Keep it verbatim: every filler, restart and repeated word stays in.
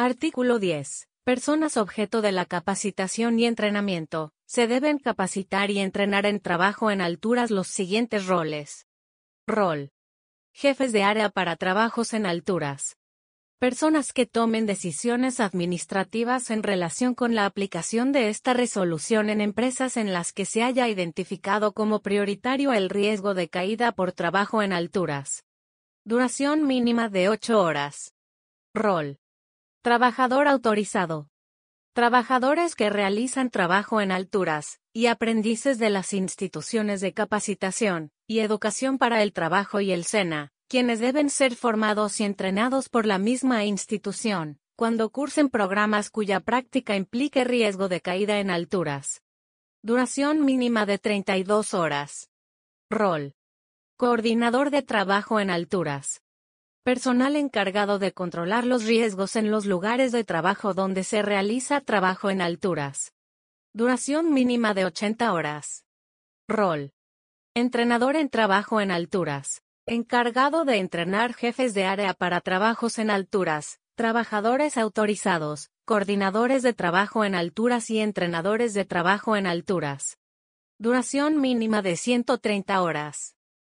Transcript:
Artículo diez. Personas objeto de la capacitación y entrenamiento, se deben capacitar y entrenar en trabajo en alturas los siguientes roles. Rol. Jefes de área para trabajos en alturas. Personas que tomen decisiones administrativas en relación con la aplicación de esta resolución en empresas en las que se haya identificado como prioritario el riesgo de caída por trabajo en alturas. Duración mínima de ocho horas. Rol. Trabajador autorizado. Trabajadores que realizan trabajo en alturas, y aprendices de las instituciones de capacitación y educación para el trabajo y el SENA, quienes deben ser formados y entrenados por la misma institución, cuando cursen programas cuya práctica implique riesgo de caída en alturas. Duración mínima de treinta y dos horas. Rol. Coordinador de trabajo en alturas. Personal encargado de controlar los riesgos en los lugares de trabajo donde se realiza trabajo en alturas. Duración mínima de ochenta horas. Rol. Entrenador en trabajo en alturas. Encargado de entrenar jefes de área para trabajos en alturas, trabajadores autorizados, coordinadores de trabajo en alturas y entrenadores de trabajo en alturas. Duración mínima de ciento treinta horas.